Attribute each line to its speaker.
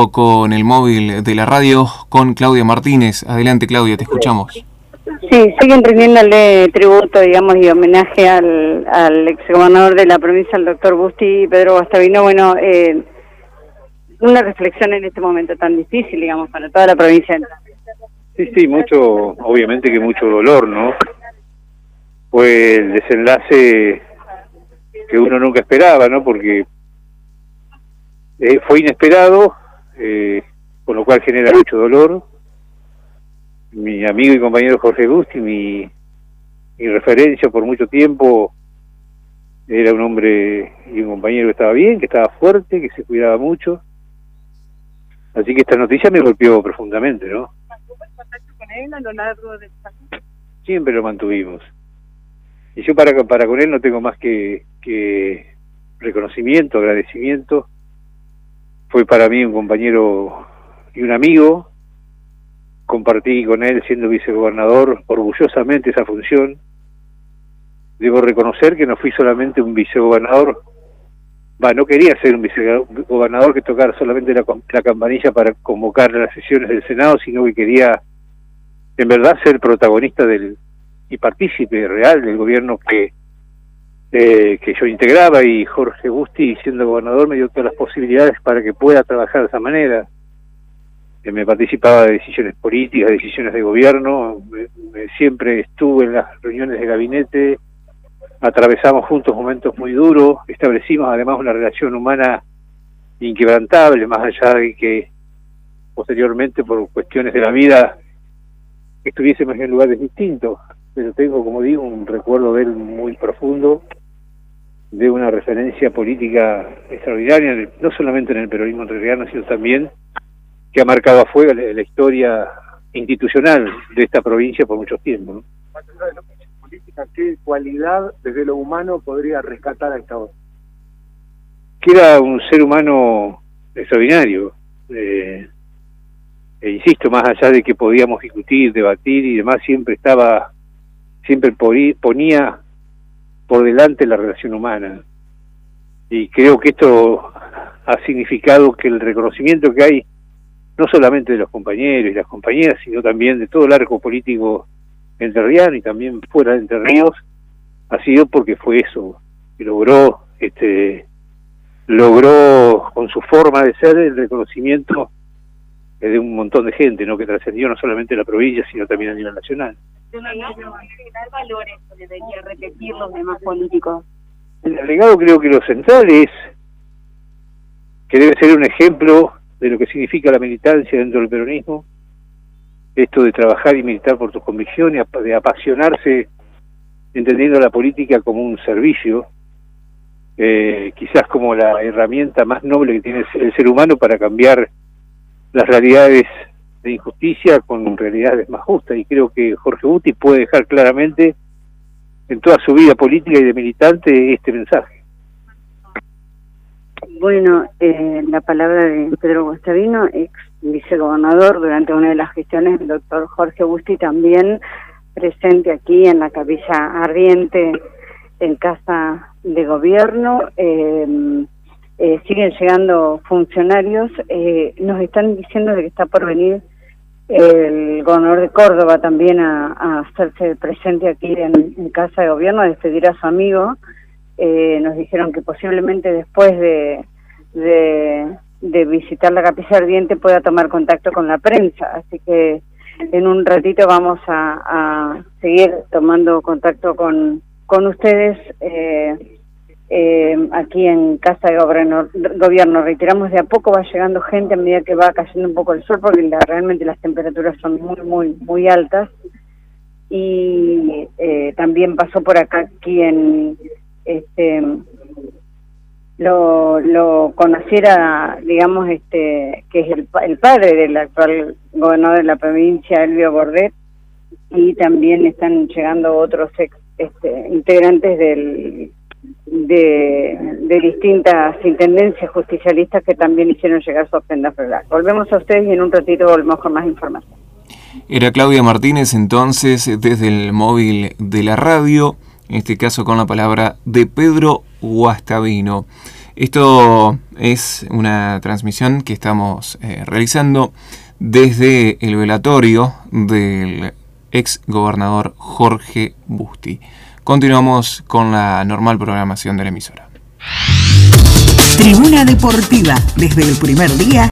Speaker 1: contacto con el móvil de la radio con Claudia Martínez. Adelante, Claudia, te escuchamos.
Speaker 2: Sí, siguen rindiéndole tributo, digamos, y homenaje al exgobernador de la provincia, el doctor Busti Pedro Guastavino. Bueno, una reflexión en este momento tan difícil, digamos, para toda la provincia.
Speaker 3: Sí, mucho, obviamente que mucho dolor, ¿no? Fue el desenlace que uno nunca esperaba, ¿no? Porque fue inesperado, con lo cual genera mucho dolor. Mi amigo y compañero Jorge Busti, mi referencia por mucho tiempo, era un hombre y un compañero que estaba bien, que estaba fuerte, que se cuidaba mucho. Así que esta noticia me golpeó profundamente, ¿no?
Speaker 2: ¿Mantuvo el contacto con él a lo largo del año?
Speaker 3: Siempre lo mantuvimos. Y yo para con él no tengo más que reconocimiento, agradecimiento. Fue para mí un compañero y un amigo. Compartí con él, siendo vicegobernador, orgullosamente esa función. Debo reconocer que no fui solamente un vicegobernador, no quería ser un vicegobernador que tocara solamente la campanilla para convocar las sesiones del Senado, sino que quería, en verdad, ser protagonista y partícipe real del gobierno que yo integraba, y Jorge Busti, siendo gobernador, me dio todas las posibilidades para que pueda trabajar de esa manera. Me participaba de decisiones políticas, decisiones de gobierno, siempre estuve en las reuniones de gabinete, atravesamos juntos momentos muy duros, establecimos además una relación humana inquebrantable, más allá de que posteriormente por cuestiones de la vida estuviésemos en lugares distintos, pero tengo, como digo, un recuerdo de él muy profundo, de una referencia política extraordinaria, no solamente en el peronismo entrerriano, sino también que ha marcado a fuego la historia institucional de esta provincia por mucho tiempo, ¿no?
Speaker 4: Más allá de lo que es política, ¿qué cualidad desde lo humano podría rescatar a esta hora?
Speaker 3: Que era un ser humano extraordinario, insisto, más allá de que podíamos discutir, debatir y demás, siempre ponía por delante la relación humana, y creo que esto ha significado que el reconocimiento que hay no solamente de los compañeros y las compañeras, sino también de todo el arco político entrerriano y también fuera de Entre Ríos, ha sido porque fue eso, que logró con su forma de ser el reconocimiento de un montón de gente, ¿no? Que trascendió no solamente la provincia, sino también a nivel nacional.
Speaker 2: ¿Qué valores debería repetir los demás políticos?
Speaker 3: El legado, creo que lo central es que debe ser un ejemplo de lo que significa la militancia dentro del peronismo, esto de trabajar y militar por tus convicciones, de apasionarse entendiendo la política como un servicio, quizás como la herramienta más noble que tiene el ser humano para cambiar las realidades de injusticia con realidades más justas, y creo que Jorge Busti puede dejar claramente en toda su vida política y de militante este mensaje.
Speaker 2: Bueno, la palabra de Pedro Guastavino, ex vicegobernador durante una de las gestiones del doctor Jorge Busti, también presente aquí en la Capilla Ardiente, en Casa de Gobierno. Siguen llegando funcionarios, nos están diciendo de que está por venir el gobernador de Córdoba también a hacerse presente aquí en Casa de Gobierno, a despedir a su amigo. Nos dijeron que posiblemente después de visitar la Capilla Ardiente pueda tomar contacto con la prensa, así que en un ratito vamos a seguir tomando contacto con ustedes aquí en Casa de Gobierno. Reiteramos, de a poco va llegando gente a medida que va cayendo un poco el sol, porque realmente las temperaturas son muy altas, y también pasó por acá quien lo conociera, digamos, que es el padre del actual gobernador de la provincia, Elvio Bordet, y también están llegando otros integrantes de distintas intendencias justicialistas que también hicieron llegar su ofrenda floral. Volvemos a ustedes y en un ratito volvemos con más información.
Speaker 1: Era Claudia Martínez entonces desde el móvil de la radio, en este caso con la palabra de Pedro Guastavino. Esto es una transmisión que estamos realizando desde el velatorio del ex gobernador Jorge Busti. Continuamos con la normal programación de la emisora.
Speaker 5: Tribuna Deportiva, desde el primer día